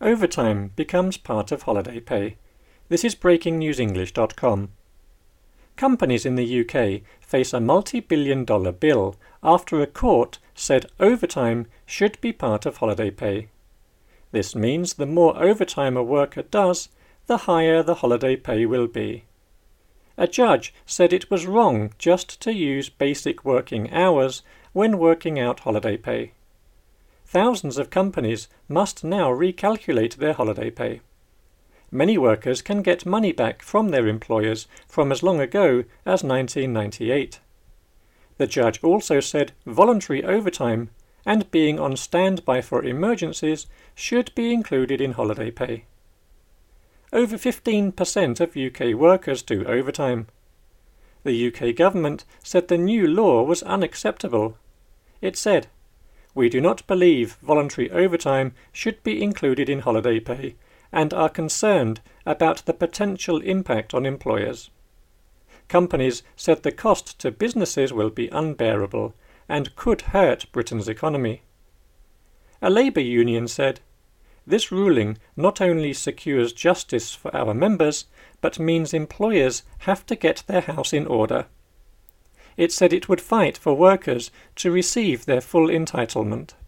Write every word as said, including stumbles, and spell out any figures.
overtime becomes part of holiday pay. This is breaking news english dot com. Companies in the U K face a multi-billion dollar bill after a court said overtime should be part of holiday pay. This means the more overtime a worker does, the higher the holiday pay will be. A judge said it was wrong just to use basic working hours when working out holiday pay. Thousands of companies must now recalculate their holiday pay. Many workers can get money back from their employers from as long ago as nineteen ninety-eight. The judge also said voluntary overtime and being on standby for emergencies should be included in holiday pay. Over fifteen percent of U K workers do overtime. The U K government said the new law was unacceptable. It said, "We do not believe voluntary overtime should be included in holiday pay and are concerned about the potential impact on employers." Companies said the cost to businesses will be unbearable and could hurt Britain's economy. A Labour union said, "This ruling not only secures justice for our members, but means employers have to get their house in order." It said it would fight for workers to receive their full entitlement.